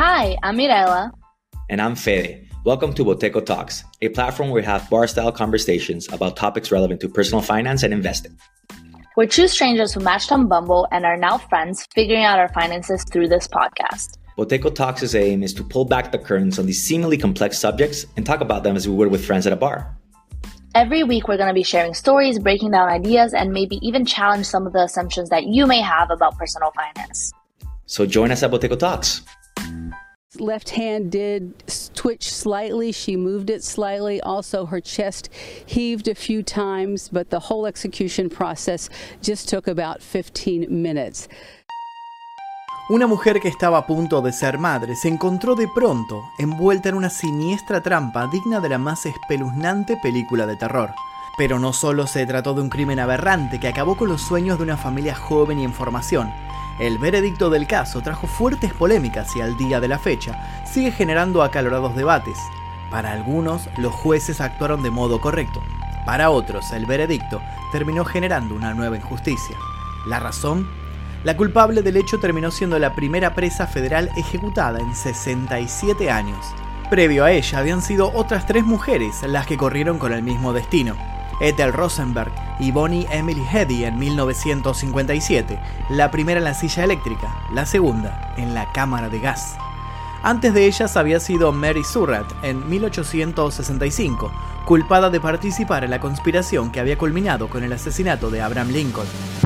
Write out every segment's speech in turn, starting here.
Hi, I'm Mirella. And I'm Fede. Welcome to Boteco Talks, a platform where we have bar-style conversations about topics relevant to personal finance and investing. We're two strangers who matched on Bumble and are now friends, figuring out our finances through this podcast. Boteco Talks' aim is to pull back the curtains on these seemingly complex subjects and talk about them as we would with friends at a bar. Every week, we're going to be sharing stories, breaking down ideas, and maybe even challenge some of the assumptions that you may have about personal finance. So join us at Boteco Talks. Left hand did twitch slightly. She moved it slightly. Also, her chest heaved a few times, but the whole execution process just took about 15 minutes. Una mujer que estaba a punto de ser madre se encontró de pronto envuelta en una siniestra trampa digna de la más espeluznante película de terror. Pero no solo se trató de un crimen aberrante que acabó con los sueños de una familia joven y en formación. El veredicto del caso trajo fuertes polémicas y al día de la fecha sigue generando acalorados debates. Para algunos, los jueces actuaron de modo correcto. Para otros, el veredicto terminó generando una nueva injusticia. ¿La razón? La culpable del hecho terminó siendo la primera presa federal ejecutada en 67 años. Previo a ella habían sido otras 3 mujeres las que corrieron con el mismo destino. Ethel Rosenberg y Bonnie Emily Heady en 1957, la primera en la silla eléctrica, la segunda en la cámara de gas. Antes de ellas había sido Mary Surratt en 1865, culpada de participar en la conspiración que había culminado con el asesinato de Abraham Lincoln.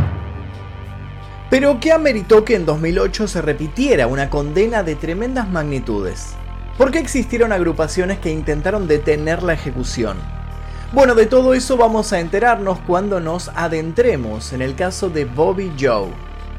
Pero ¿qué ameritó que en 2008 se repitiera una condena de tremendas magnitudes? ¿Por qué existieron agrupaciones que intentaron detener la ejecución? Bueno, de todo eso vamos a enterarnos cuando nos adentremos en el caso de Bobby Joe.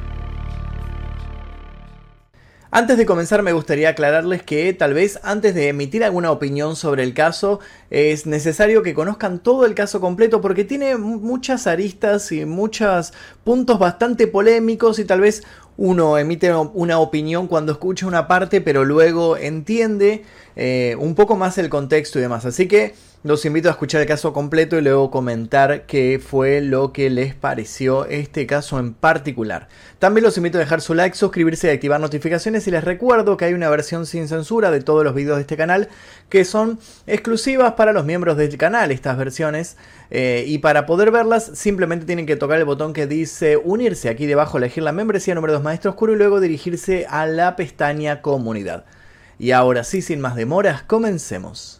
Antes de comenzar me gustaría aclararles que tal vez antes de emitir alguna opinión sobre el caso es necesario que conozcan todo el caso completo porque tiene muchas aristas y muchos puntos bastante polémicos y tal vez uno emite una opinión cuando escucha una parte pero luego entiende un poco más el contexto y demás. Así que los invito a escuchar el caso completo y luego comentar qué fue lo que les pareció este caso en particular. También los invito a dejar su like, suscribirse y activar notificaciones y les recuerdo que hay una versión sin censura de todos los videos de este canal que son exclusivas para los miembros del canal, estas versiones. Y para poder verlas simplemente tienen que tocar el botón que dice unirse aquí debajo, elegir la membresía número 2 Maestro Oscuro y luego dirigirse a la pestaña comunidad. Y ahora sí, sin más demoras, comencemos.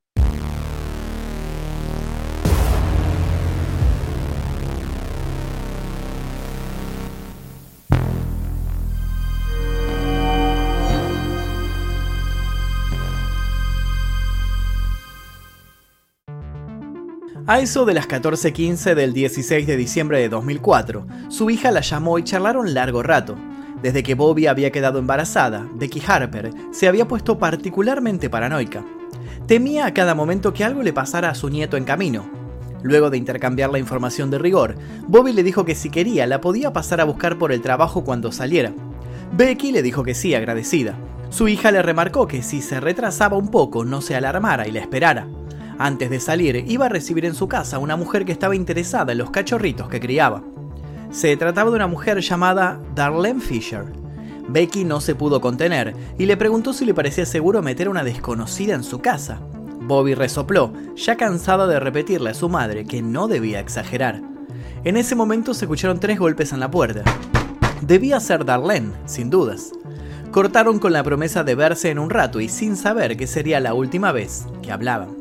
A eso de las 14:15 del 16 de diciembre de 2004, su hija la llamó y charlaron largo rato. Desde que Bobby había quedado embarazada, Becky Harper se había puesto particularmente paranoica. Temía a cada momento que algo le pasara a su nieto en camino. Luego de intercambiar la información de rigor, Bobby le dijo que si quería la podía pasar a buscar por el trabajo cuando saliera. Becky le dijo que sí, agradecida. Su hija le remarcó que si se retrasaba un poco no se alarmara y la esperara. Antes de salir, iba a recibir en su casa a una mujer que estaba interesada en los cachorritos que criaba. Se trataba de una mujer llamada Darlene Fisher. Becky no se pudo contener y le preguntó si le parecía seguro meter a una desconocida en su casa. Bobby resopló, ya cansada de repetirle a su madre que no debía exagerar. En ese momento se escucharon 3 golpes en la puerta. Debía ser Darlene, sin dudas. Cortaron con la promesa de verse en un rato y sin saber que sería la última vez que hablaban.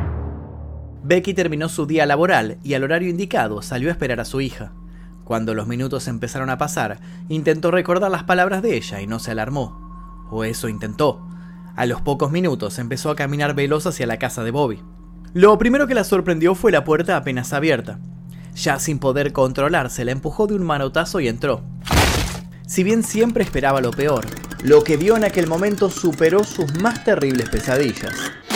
Becky terminó su día laboral y al horario indicado salió a esperar a su hija. Cuando los minutos empezaron a pasar, intentó recordar las palabras de ella y no se alarmó. O eso intentó. A los pocos minutos empezó a caminar veloz hacia la casa de Bobby. Lo primero que la sorprendió fue la puerta apenas abierta. Ya sin poder controlarse, la empujó de un manotazo y entró. Si bien siempre esperaba lo peor, lo que vio en aquel momento superó sus más terribles pesadillas.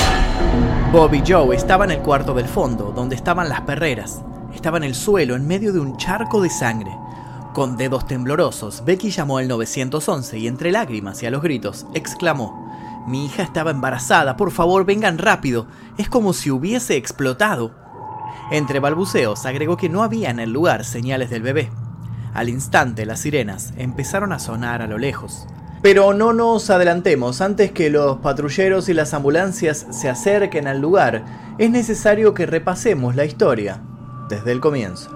Bobby Joe estaba en el cuarto del fondo, donde estaban las perreras. Estaba en el suelo, en medio de un charco de sangre. Con dedos temblorosos, Becky llamó al 911 y entre lágrimas y a los gritos, exclamó: «Mi hija estaba embarazada, por favor vengan rápido, es como si hubiese explotado». Entre balbuceos agregó que no había en el lugar señales del bebé. Al instante las sirenas empezaron a sonar a lo lejos. Pero no nos adelantemos, antes que los patrulleros y las ambulancias se acerquen al lugar, es necesario que repasemos la historia desde el comienzo.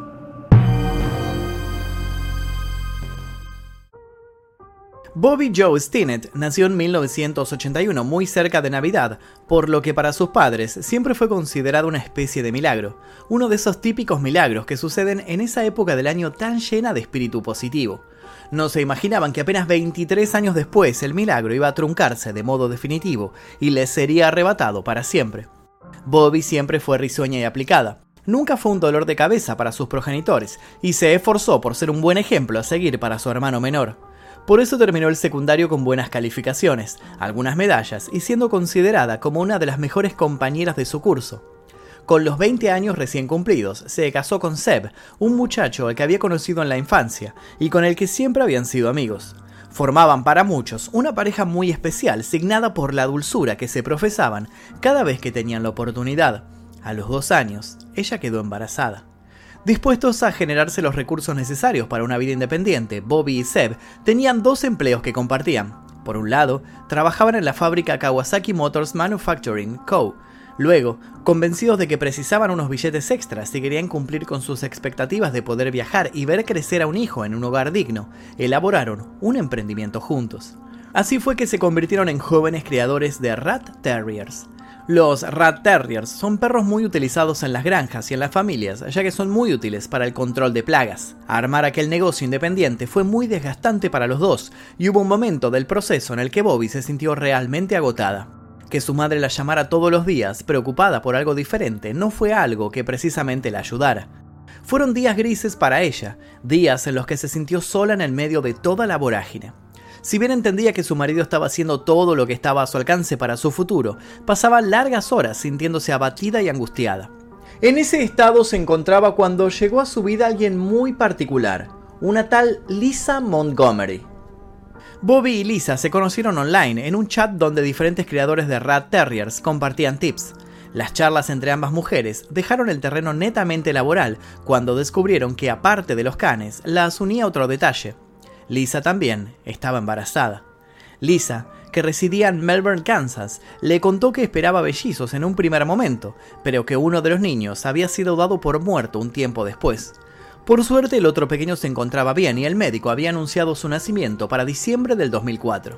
Bobby Joe Stinnett nació en 1981, muy cerca de Navidad, por lo que para sus padres siempre fue considerado una especie de milagro, uno de esos típicos milagros que suceden en esa época del año tan llena de espíritu positivo. No se imaginaban que apenas 23 años después el milagro iba a truncarse de modo definitivo y les sería arrebatado para siempre. Bobby siempre fue risueña y aplicada. Nunca fue un dolor de cabeza para sus progenitores y se esforzó por ser un buen ejemplo a seguir para su hermano menor. Por eso terminó el secundario con buenas calificaciones, algunas medallas y siendo considerada como una de las mejores compañeras de su curso. Con los 20 años recién cumplidos, se casó con Seb, un muchacho al que había conocido en la infancia y con el que siempre habían sido amigos. Formaban para muchos una pareja muy especial, signada por la dulzura que se profesaban cada vez que tenían la oportunidad. A los 2 años, ella quedó embarazada. Dispuestos a generarse los recursos necesarios para una vida independiente, Bobby y Seb tenían 2 empleos que compartían. Por un lado, trabajaban en la fábrica Kawasaki Motors Manufacturing Co. Luego, convencidos de que precisaban unos billetes extras y querían cumplir con sus expectativas de poder viajar y ver crecer a un hijo en un hogar digno, elaboraron un emprendimiento juntos. Así fue que se convirtieron en jóvenes criadores de Rat Terriers. Los Rat Terriers son perros muy utilizados en las granjas y en las familias, ya que son muy útiles para el control de plagas. Armar aquel negocio independiente fue muy desgastante para los dos, y hubo un momento del proceso en el que Bobby se sintió realmente agotada. Que su madre la llamara todos los días, preocupada por algo diferente, no fue algo que precisamente la ayudara. Fueron días grises para ella, días en los que se sintió sola en el medio de toda la vorágine. Si bien entendía que su marido estaba haciendo todo lo que estaba a su alcance para su futuro, pasaba largas horas sintiéndose abatida y angustiada. En ese estado se encontraba cuando llegó a su vida alguien muy particular, una tal Lisa Montgomery. Bobby y Lisa se conocieron online en un chat donde diferentes criadores de Rat Terriers compartían tips. Las charlas entre ambas mujeres dejaron el terreno netamente laboral cuando descubrieron que aparte de los canes, las unía otro detalle. Lisa también estaba embarazada. Lisa, que residía en Melbourne, Kansas, le contó que esperaba mellizos en un primer momento, pero que uno de los niños había sido dado por muerto un tiempo después. Por suerte el otro pequeño se encontraba bien y el médico había anunciado su nacimiento para diciembre del 2004.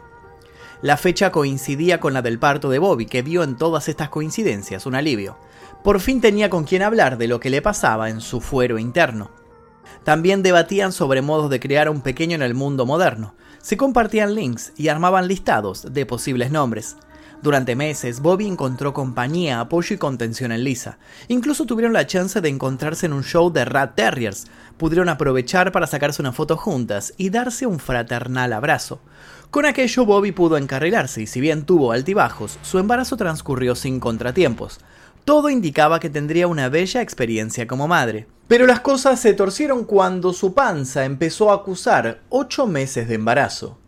La fecha coincidía con la del parto de Bobby, que vio en todas estas coincidencias un alivio. Por fin tenía con quien hablar de lo que le pasaba en su fuero interno. También debatían sobre modos de crear un pequeño en el mundo moderno. Se compartían links y armaban listados de posibles nombres. Durante meses, Bobby encontró compañía, apoyo y contención en Lisa. Incluso tuvieron la chance de encontrarse en un show de Rat Terriers. Pudieron aprovechar para sacarse una foto juntas y darse un fraternal abrazo. Con aquello, Bobby pudo encarrilarse y si bien tuvo altibajos, su embarazo transcurrió sin contratiempos. Todo indicaba que tendría una bella experiencia como madre. Pero las cosas se torcieron cuando su panza empezó a acusar 8 meses de embarazo.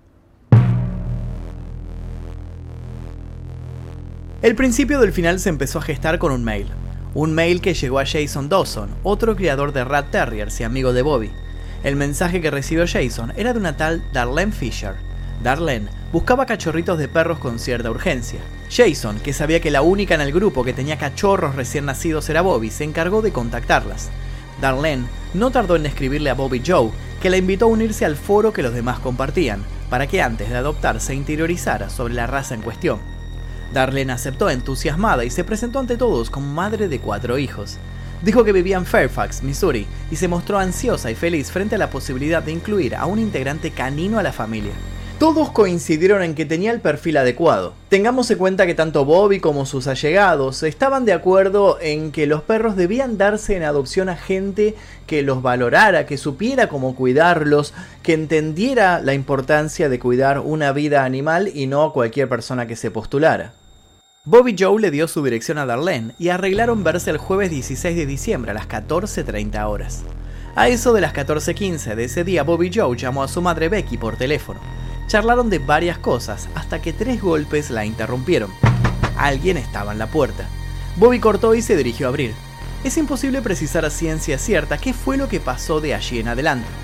El principio del final se empezó a gestar con un mail. Un mail que llegó a Jason Dawson, otro criador de Rat Terriers y amigo de Bobby. El mensaje que recibió Jason era de una tal Darlene Fisher. Darlene buscaba cachorritos de perros con cierta urgencia. Jason, que sabía que la única en el grupo que tenía cachorros recién nacidos era Bobby, se encargó de contactarlas. Darlene no tardó en escribirle a Bobby Joe, que la invitó a unirse al foro que los demás compartían, para que antes de adoptar se interiorizara sobre la raza en cuestión. Darlene aceptó entusiasmada y se presentó ante todos como madre de 4 hijos. Dijo que vivía en Fairfax, Missouri, y se mostró ansiosa y feliz frente a la posibilidad de incluir a un integrante canino a la familia. Todos coincidieron en que tenía el perfil adecuado. Tengamos en cuenta que tanto Bobby como sus allegados estaban de acuerdo en que los perros debían darse en adopción a gente que los valorara, que supiera cómo cuidarlos, que entendiera la importancia de cuidar una vida animal y no a cualquier persona que se postulara. Bobby Joe le dio su dirección a Darlene y arreglaron verse el jueves 16 de diciembre a las 14:30 horas. A eso de las 14:15 de ese día, Bobby Joe llamó a su madre Becky por teléfono. Charlaron de varias cosas hasta que 3 golpes la interrumpieron. Alguien estaba en la puerta. Bobby cortó y se dirigió a abrir. Es imposible precisar a ciencia cierta qué fue lo que pasó de allí en adelante.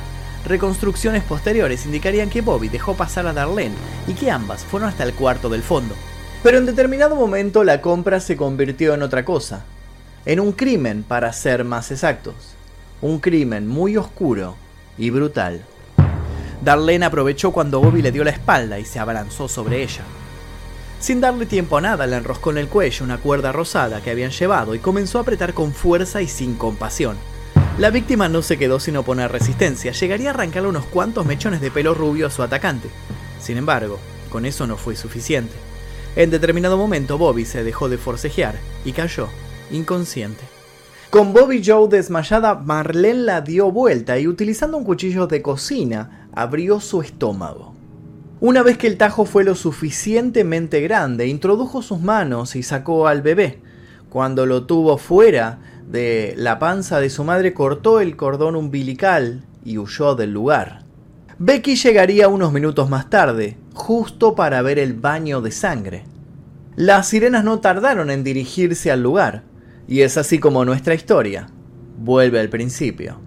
Reconstrucciones posteriores indicarían que Bobby dejó pasar a Darlene y que ambas fueron hasta el cuarto del fondo. Pero en determinado momento la compra se convirtió en otra cosa. En un crimen, para ser más exactos. Un crimen muy oscuro y brutal. Darlene aprovechó cuando Bobby le dio la espalda y se abalanzó sobre ella. Sin darle tiempo a nada, le enroscó en el cuello una cuerda rosada que habían llevado y comenzó a apretar con fuerza y sin compasión. La víctima no se quedó sin oponer resistencia, llegaría a arrancarle unos cuantos mechones de pelo rubio a su atacante. Sin embargo, con eso no fue suficiente. En determinado momento Bobby se dejó de forcejear y cayó, inconsciente. Con Bobby Joe desmayada, Marlene la dio vuelta y utilizando un cuchillo de cocina, abrió su estómago. Una vez que el tajo fue lo suficientemente grande, introdujo sus manos y sacó al bebé. Cuando lo tuvo fuera de la panza de su madre, cortó el cordón umbilical y huyó del lugar. Becky llegaría unos minutos más tarde, justo para ver el baño de sangre. Las sirenas no tardaron en dirigirse al lugar, y es así como nuestra historia vuelve al principio.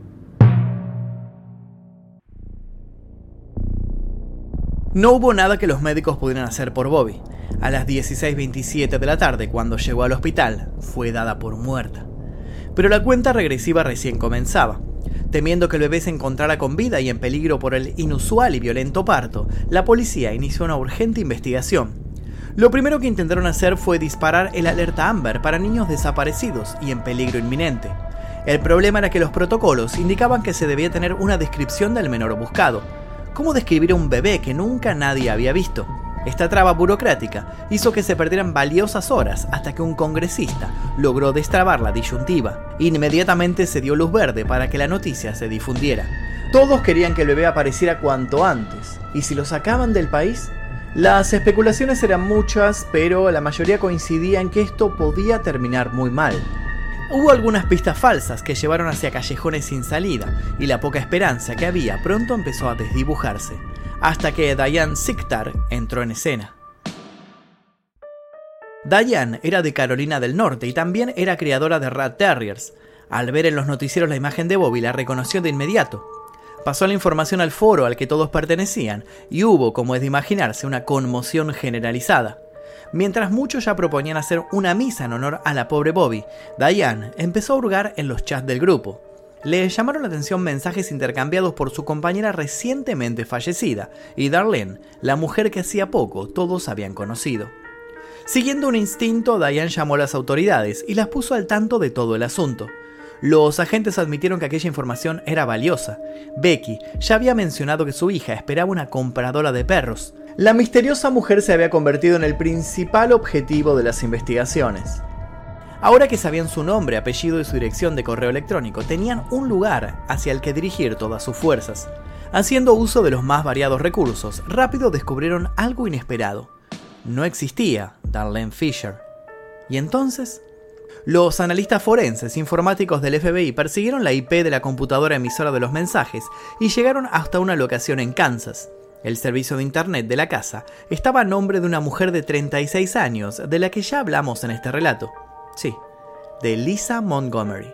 No hubo nada que los médicos pudieran hacer por Bobby. A las 16:27 de la tarde, cuando llegó al hospital, fue dada por muerta. Pero la cuenta regresiva recién comenzaba. Temiendo que el bebé se encontrara con vida y en peligro por el inusual y violento parto, la policía inició una urgente investigación. Lo primero que intentaron hacer fue disparar el alerta Amber para niños desaparecidos y en peligro inminente. El problema era que los protocolos indicaban que se debía tener una descripción del menor buscado. ¿Cómo describir a un bebé que nunca nadie había visto? Esta traba burocrática hizo que se perdieran valiosas horas hasta que un congresista logró destrabar la disyuntiva. Inmediatamente se dio luz verde para que la noticia se difundiera. Todos querían que el bebé apareciera cuanto antes, y si lo sacaban del país, las especulaciones eran muchas, pero la mayoría coincidía en que esto podía terminar muy mal. Hubo algunas pistas falsas que llevaron hacia callejones sin salida, y la poca esperanza que había pronto empezó a desdibujarse, hasta que Diane Sichtar entró en escena. Diane era de Carolina del Norte y también era criadora de Rat Terriers. Al ver en los noticieros la imagen de Bobby, la reconoció de inmediato. Pasó la información al foro al que todos pertenecían y hubo, como es de imaginarse, una conmoción generalizada. Mientras muchos ya proponían hacer una misa en honor a la pobre Bobby, Diane empezó a hurgar en los chats del grupo. Le llamaron la atención mensajes intercambiados por su compañera recientemente fallecida y Darlene, la mujer que hacía poco todos habían conocido. Siguiendo un instinto, Diane llamó a las autoridades y las puso al tanto de todo el asunto. Los agentes admitieron que aquella información era valiosa. Becky ya había mencionado que su hija esperaba una compradora de perros. La misteriosa mujer se había convertido en el principal objetivo de las investigaciones. Ahora que sabían su nombre, apellido y su dirección de correo electrónico, tenían un lugar hacia el que dirigir todas sus fuerzas. Haciendo uso de los más variados recursos, rápido descubrieron algo inesperado. No existía Darlene Fisher. ¿Y entonces? Los analistas forenses informáticos del FBI persiguieron la IP de la computadora emisora de los mensajes y llegaron hasta una locación en Kansas. El servicio de internet de la casa estaba a nombre de una mujer de 36 años, de la que ya hablamos en este relato. Sí, de Lisa Montgomery.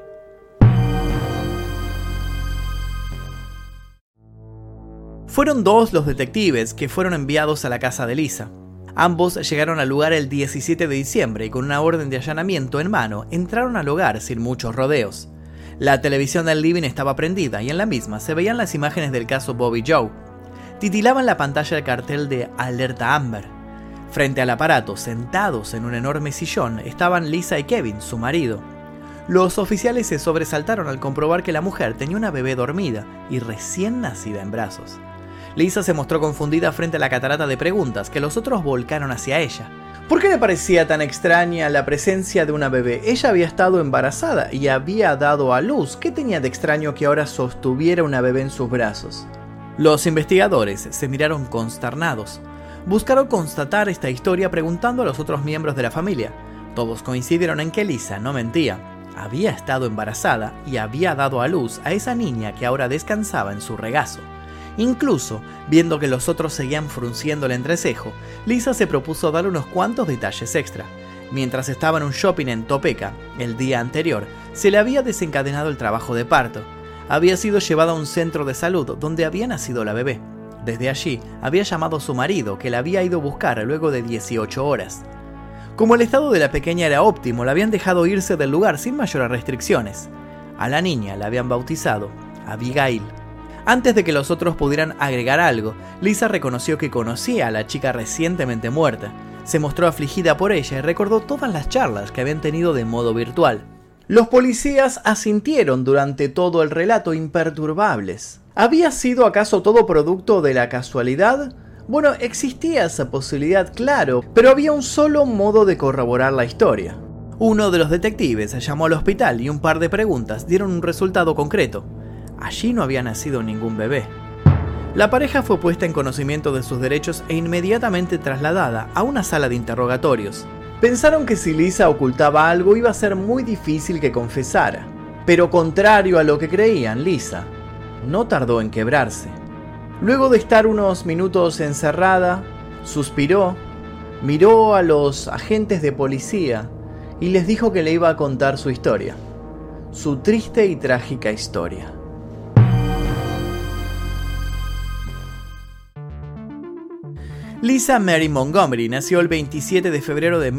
Fueron dos los detectives que fueron enviados a la casa de Lisa. Ambos llegaron al lugar el 17 de diciembre y con una orden de allanamiento en mano entraron al hogar sin muchos rodeos. La televisión del living estaba prendida y en la misma se veían las imágenes del caso Bobby Joe. Titilaba en la pantalla el cartel de Alerta Amber. Frente al aparato, sentados en un enorme sillón, estaban Lisa y Kevin, su marido. Los oficiales se sobresaltaron al comprobar que la mujer tenía una bebé dormida y recién nacida en brazos. Lisa se mostró confundida frente a la catarata de preguntas que los otros volcaron hacia ella. ¿Por qué le parecía tan extraña la presencia de una bebé? Ella había estado embarazada y había dado a luz. ¿Qué tenía de extraño que ahora sostuviera una bebé en sus brazos? Los investigadores se miraron consternados. Buscaron constatar esta historia preguntando a los otros miembros de la familia. Todos coincidieron en que Lisa no mentía. Había estado embarazada y había dado a luz a esa niña que ahora descansaba en su regazo. Incluso, viendo que los otros seguían frunciendo el entrecejo, Lisa se propuso dar unos cuantos detalles extra. Mientras estaba en un shopping en Topeka, el día anterior, se le había desencadenado el trabajo de parto. había sido llevada a un centro de salud donde había nacido la bebé. Desde allí, había llamado a su marido, que la había ido a buscar luego de 18 horas. Como el estado de la pequeña era óptimo, la habían dejado irse del lugar sin mayores restricciones. A la niña la habían bautizado Abigail. Antes de que los otros pudieran agregar algo, Lisa reconoció que conocía a la chica recientemente muerta. Se mostró afligida por ella y recordó todas las charlas que habían tenido de modo virtual. Los policías asintieron durante todo el relato imperturbables. ¿Había sido acaso todo producto de la casualidad? Bueno, existía esa posibilidad, claro, pero había un solo modo de corroborar la historia. Uno de los detectives llamó al hospital y un par de preguntas dieron un resultado concreto. Allí no había nacido ningún bebé. La pareja fue puesta en conocimiento de sus derechos e inmediatamente trasladada a una sala de interrogatorios. Pensaron que si Lisa ocultaba algo iba a ser muy difícil que confesara. Pero contrario a lo que creían, Lisa no tardó en quebrarse. Luego de estar unos minutos encerrada, suspiró, miró a los agentes de policía y les dijo que le iba a contar su historia. Su triste y trágica historia. Lisa Mary Montgomery nació el 27 de febrero de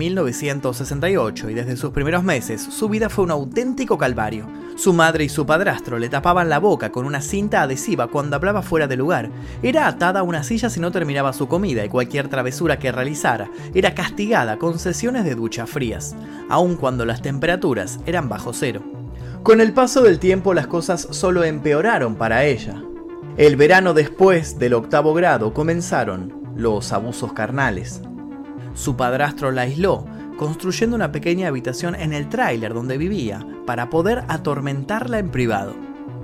1968 y desde sus primeros meses su vida fue un auténtico calvario. Su madre y su padrastro le tapaban la boca con una cinta adhesiva cuando hablaba fuera de lugar. Era atada a una silla si no terminaba su comida y cualquier travesura que realizara era castigada con sesiones de duchas frías, aun cuando las temperaturas eran bajo cero. Con el paso del tiempo las cosas solo empeoraron para ella. El verano después del 8º grado comenzaron los abusos carnales. Su padrastro la aisló, construyendo una pequeña habitación en el tráiler donde vivía para poder atormentarla en privado.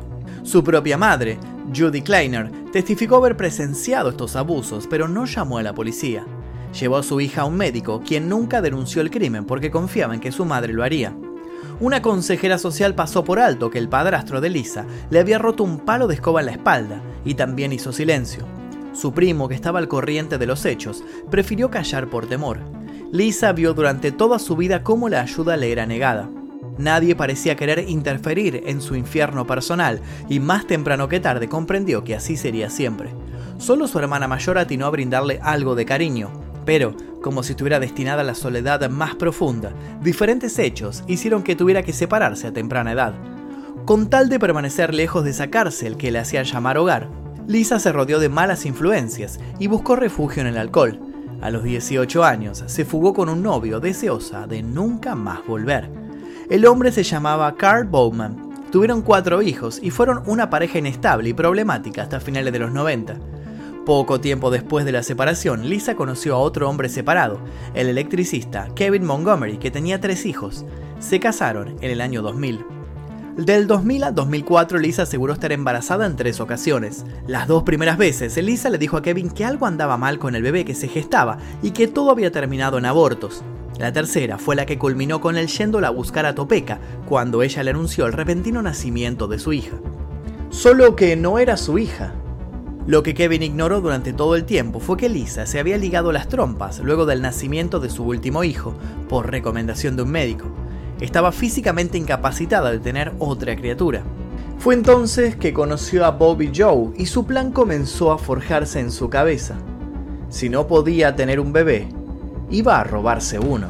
Su propia madre, Judy Kleiner, testificó haber presenciado estos abusos, pero no llamó a la policía. Llevó a su hija a un médico, quien nunca denunció el crimen porque confiaba en que su madre lo haría. Una consejera social pasó por alto que el padrastro de Lisa le había roto un palo de escoba en la espalda y también hizo silencio. Su primo, que estaba al corriente de los hechos, prefirió callar por temor. Lisa vio durante toda su vida cómo la ayuda le era negada. Nadie parecía querer interferir en su infierno personal y más temprano que tarde comprendió que así sería siempre. Solo su hermana mayor atinó a brindarle algo de cariño, pero, como si estuviera destinada a la soledad más profunda, diferentes hechos hicieron que tuviera que separarse a temprana edad. Con tal de permanecer lejos de esa cárcel que le hacía llamar hogar, Lisa se rodeó de malas influencias y buscó refugio en el alcohol. A los 18 años se fugó con un novio deseosa de nunca más volver. El hombre se llamaba Carl Bowman. Tuvieron 4 hijos y fueron una pareja inestable y problemática hasta finales de los 90. Poco tiempo después de la separación, Lisa conoció a otro hombre separado, el electricista Kevin Montgomery, que tenía 3 hijos. Se casaron en el año 2000. Del 2000 a 2004, Lisa aseguró estar embarazada en 3 ocasiones. Las 2 primeras veces, Lisa le dijo a Kevin que algo andaba mal con el bebé que se gestaba y que todo había terminado en abortos. La tercera fue la que culminó con él yéndola a buscar a Topeka, cuando ella le anunció el repentino nacimiento de su hija. Solo que no era su hija. Lo que Kevin ignoró durante todo el tiempo fue que Lisa se había ligado las trompas luego del nacimiento de su último hijo, por recomendación de un médico. Estaba físicamente incapacitada de tener otra criatura. Fue entonces que conoció a Bobby Joe y su plan comenzó a forjarse en su cabeza. Si no podía tener un bebé, iba a robarse uno.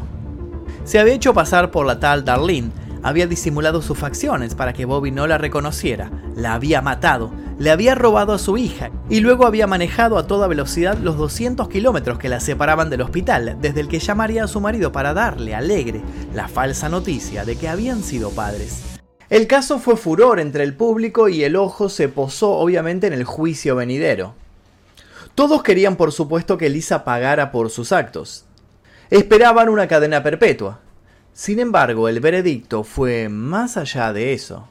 Se había hecho pasar por la tal Darlene, había disimulado sus facciones para que Bobby no la reconociera, la había matado, le había robado a su hija y luego había manejado a toda velocidad los 200 kilómetros que la separaban del hospital, desde el que llamaría a su marido para darle alegre la falsa noticia de que habían sido padres. El caso fue furor entre el público y el ojo se posó obviamente en el juicio venidero. Todos querían por supuesto que Lisa pagara por sus actos. Esperaban una cadena perpetua. Sin embargo, el veredicto fue más allá de eso.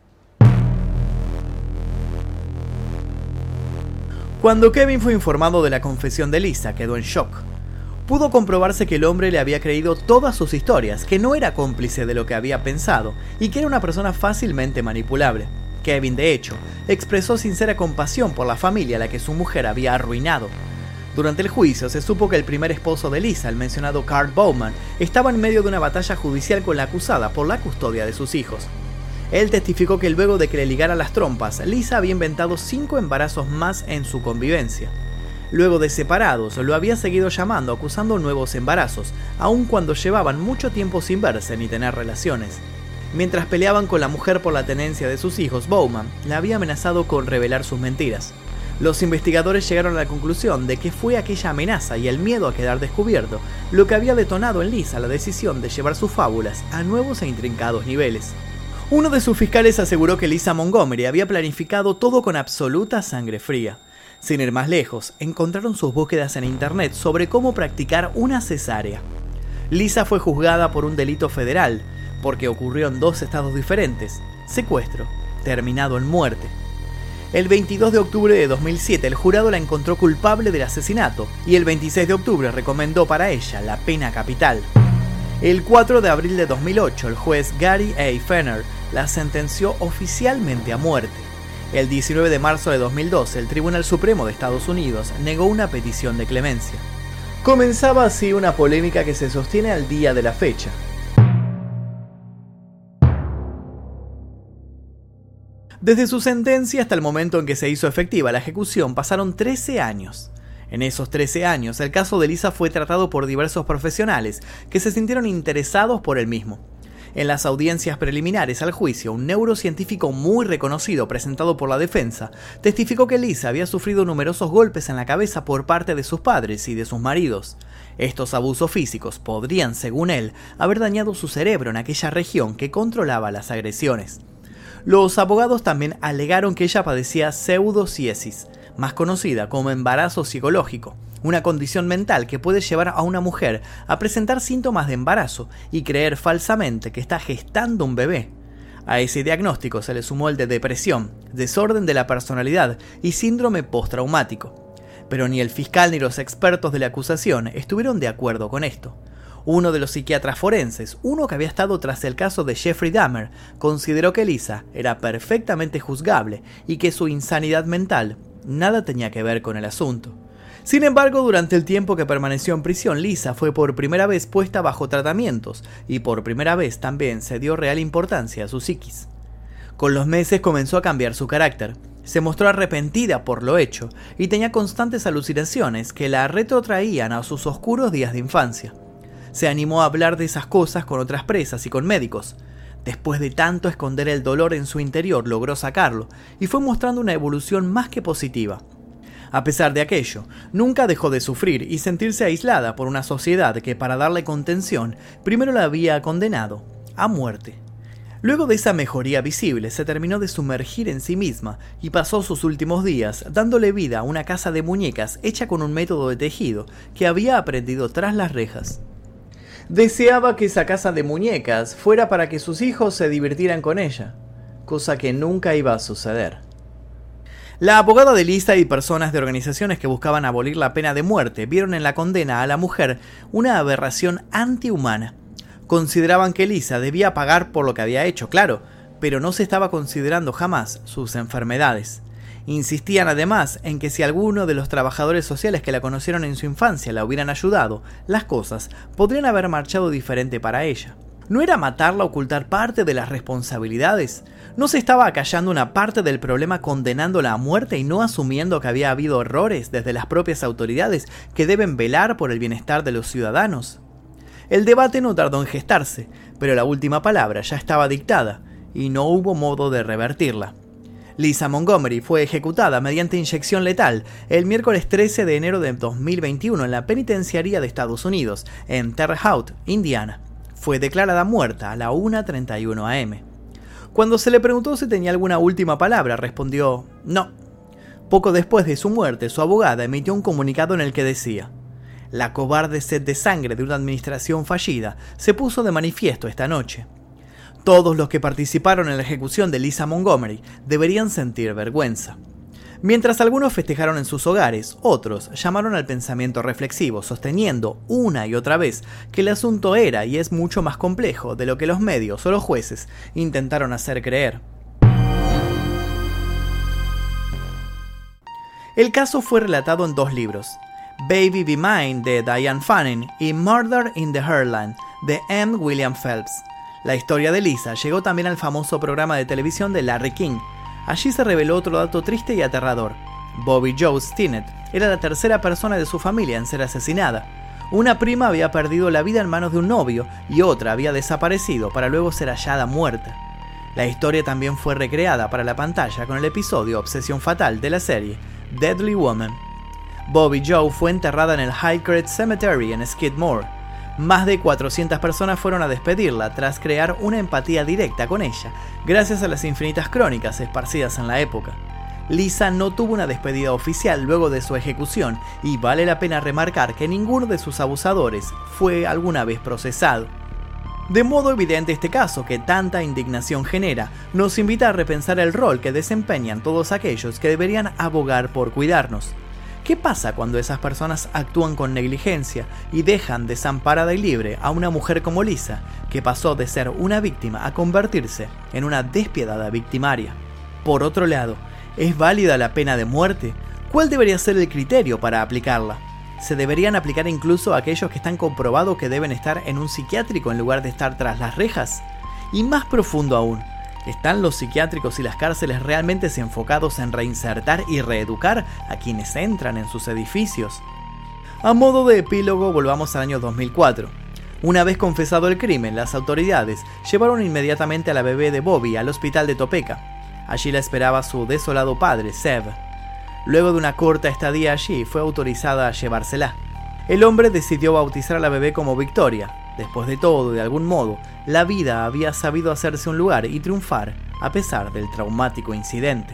Cuando Kevin fue informado de la confesión de Lisa, quedó en shock. Pudo comprobarse que el hombre le había creído todas sus historias, que no era cómplice de lo que había pensado y que era una persona fácilmente manipulable. Kevin, de hecho, expresó sincera compasión por la familia a la que su mujer había arruinado. Durante el juicio se supo que el primer esposo de Lisa, el mencionado Carl Bowman, estaba en medio de una batalla judicial con la acusada por la custodia de sus hijos. Él testificó que luego de que le ligara las trompas, Lisa había inventado 5 embarazos más en su convivencia. Luego de separados, lo había seguido llamando acusando nuevos embarazos, aun cuando llevaban mucho tiempo sin verse ni tener relaciones. Mientras peleaban con la mujer por la tenencia de sus hijos, Bowman la había amenazado con revelar sus mentiras. Los investigadores llegaron a la conclusión de que fue aquella amenaza y el miedo a quedar descubierto lo que había detonado en Lisa la decisión de llevar sus fábulas a nuevos e intrincados niveles. Uno de sus fiscales aseguró que Lisa Montgomery había planificado todo con absoluta sangre fría. Sin ir más lejos, encontraron sus búsquedas en internet sobre cómo practicar una cesárea. Lisa fue juzgada por un delito federal, porque ocurrió en 2 estados diferentes: secuestro, terminado en muerte. El 22 de octubre de 2007 el jurado la encontró culpable del asesinato y el 26 de octubre recomendó para ella la pena capital. El 4 de abril de 2008 el juez Gary A. Fenner la sentenció oficialmente a muerte. El 19 de marzo de 2012 el Tribunal Supremo de Estados Unidos negó una petición de clemencia. Comenzaba así una polémica que se sostiene al día de la fecha. Desde su sentencia hasta el momento en que se hizo efectiva la ejecución pasaron 13 años. En esos 13 años, el caso de Lisa fue tratado por diversos profesionales que se sintieron interesados por el mismo. En las audiencias preliminares al juicio, un neurocientífico muy reconocido presentado por la defensa testificó que Lisa había sufrido numerosos golpes en la cabeza por parte de sus padres y de sus maridos. Estos abusos físicos podrían, según él, haber dañado su cerebro en aquella región que controlaba las agresiones. Los abogados también alegaron que ella padecía pseudociesis, más conocida como embarazo psicológico, una condición mental que puede llevar a una mujer a presentar síntomas de embarazo y creer falsamente que está gestando un bebé. A ese diagnóstico se le sumó el de depresión, desorden de la personalidad y síndrome postraumático. Pero ni el fiscal ni los expertos de la acusación estuvieron de acuerdo con esto. Uno de los psiquiatras forenses, uno que había estado tras el caso de Jeffrey Dahmer, consideró que Lisa era perfectamente juzgable y que su insanidad mental nada tenía que ver con el asunto. Sin embargo, durante el tiempo que permaneció en prisión, Lisa fue por primera vez puesta bajo tratamientos y por primera vez también se dio real importancia a su psiquis. Con los meses comenzó a cambiar su carácter. Se mostró arrepentida por lo hecho y tenía constantes alucinaciones que la retrotraían a sus oscuros días de infancia. Se animó a hablar de esas cosas con otras presas y con médicos. Después de tanto esconder el dolor en su interior, logró sacarlo y fue mostrando una evolución más que positiva. A pesar de aquello, nunca dejó de sufrir y sentirse aislada por una sociedad que, para darle contención, primero la había condenado a muerte. Luego de esa mejoría visible, se terminó de sumergir en sí misma y pasó sus últimos días dándole vida a una casa de muñecas hecha con un método de tejido que había aprendido tras las rejas. Deseaba que esa casa de muñecas fuera para que sus hijos se divirtieran con ella, cosa que nunca iba a suceder. La abogada de Lisa y personas de organizaciones que buscaban abolir la pena de muerte vieron en la condena a la mujer una aberración antihumana. Consideraban que Lisa debía pagar por lo que había hecho, claro, pero no se estaba considerando jamás sus enfermedades. Insistían además en que si alguno de los trabajadores sociales que la conocieron en su infancia la hubieran ayudado, las cosas podrían haber marchado diferente para ella. ¿No era matarla ocultar parte de las responsabilidades? ¿No se estaba acallando una parte del problema condenándola a muerte y no asumiendo que había habido errores desde las propias autoridades que deben velar por el bienestar de los ciudadanos? El debate no tardó en gestarse, pero la última palabra ya estaba dictada y no hubo modo de revertirla. Lisa Montgomery fue ejecutada mediante inyección letal el miércoles 13 de enero de 2021 en la penitenciaría de Estados Unidos, en Terre Haute, Indiana. Fue declarada muerta a la 1:31 am. Cuando se le preguntó si tenía alguna última palabra, respondió no. Poco después de su muerte, su abogada emitió un comunicado en el que decía: la cobarde sed de sangre de una administración fallida se puso de manifiesto esta noche. Todos los que participaron en la ejecución de Lisa Montgomery deberían sentir vergüenza. Mientras algunos festejaron en sus hogares, otros llamaron al pensamiento reflexivo, sosteniendo una y otra vez que el asunto era y es mucho más complejo de lo que los medios o los jueces intentaron hacer creer. El caso fue relatado en 2 libros, Baby Be Mine de Diane Fanning y Murder in the Heartland de M. William Phelps. La historia de Lisa llegó también al famoso programa de televisión de Larry King. Allí se reveló otro dato triste y aterrador. Bobby Jo Stinnett era la tercera persona de su familia en ser asesinada. Una prima había perdido la vida en manos de un novio y otra había desaparecido para luego ser hallada muerta. La historia también fue recreada para la pantalla con el episodio Obsesión Fatal de la serie Deadly Woman. Bobby Jo fue enterrada en el Highcrest Cemetery en Skidmore. Más de 400 personas fueron a despedirla tras crear una empatía directa con ella, gracias a las infinitas crónicas esparcidas en la época. Lisa no tuvo una despedida oficial luego de su ejecución y vale la pena remarcar que ninguno de sus abusadores fue alguna vez procesado. De modo evidente este caso que tanta indignación genera, nos invita a repensar el rol que desempeñan todos aquellos que deberían abogar por cuidarnos. ¿Qué pasa cuando esas personas actúan con negligencia y dejan desamparada y libre a una mujer como Lisa, que pasó de ser una víctima a convertirse en una despiadada victimaria? Por otro lado, ¿es válida la pena de muerte? ¿Cuál debería ser el criterio para aplicarla? ¿Se deberían aplicar incluso a aquellos que están comprobados que deben estar en un psiquiátrico en lugar de estar tras las rejas? Y más profundo aún, ¿están los psiquiátricos y las cárceles realmente enfocados en reinsertar y reeducar a quienes entran en sus edificios? A modo de epílogo, volvamos al año 2004. Una vez confesado el crimen, las autoridades llevaron inmediatamente a la bebé de Bobby al hospital de Topeka. Allí la esperaba su desolado padre, Seb. Luego de una corta estadía allí, fue autorizada a llevársela. El hombre decidió bautizar a la bebé como Victoria. Después de todo, de algún modo, la vida había sabido hacerse un lugar y triunfar a pesar del traumático incidente.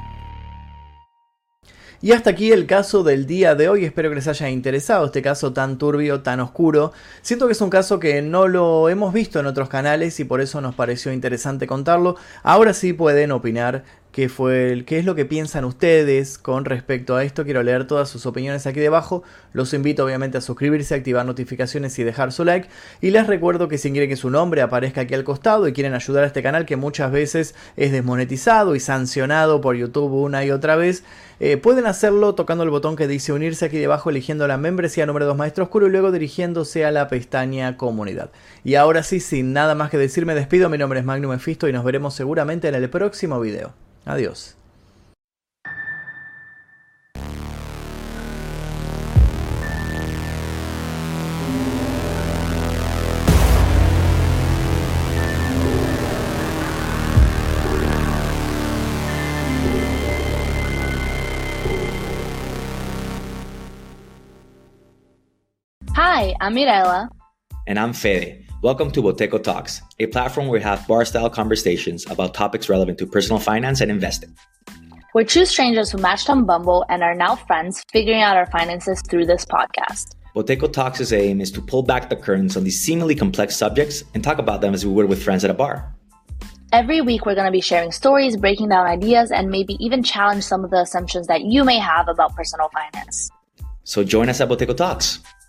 Y hasta aquí el caso del día de hoy. Espero que les haya interesado este caso tan turbio, tan oscuro. Siento que es un caso que no lo hemos visto en otros canales y por eso nos pareció interesante contarlo. Ahora sí pueden opinar qué es lo que piensan ustedes con respecto a esto. Quiero leer todas sus opiniones aquí debajo. Los invito obviamente a suscribirse, activar notificaciones y dejar su like. Y les recuerdo que si quieren que su nombre aparezca aquí al costado y quieren ayudar a este canal que muchas veces es desmonetizado y sancionado por YouTube una y otra vez, pueden hacerlo tocando el botón que dice unirse aquí debajo, eligiendo la membresía número 2 Maestro Oscuro y luego dirigiéndose a la pestaña comunidad. Y ahora sí, sin nada más que decir, me despido. Mi nombre es Magnum Mephisto y nos veremos seguramente en el próximo video. Adiós. Hi, I'm Mirella. And I'm Fede. Welcome to Boteco Talks, a platform where we have bar-style conversations about topics relevant to personal finance and investing. We're two strangers who matched on Bumble and are now friends, figuring out our finances through this podcast. Boteco Talks' aim is to pull back the curtains on these seemingly complex subjects and talk about them as we would with friends at a bar. Every week, we're going to be sharing stories, breaking down ideas, and maybe even challenge some of the assumptions that you may have about personal finance. So join us at Boteco Talks.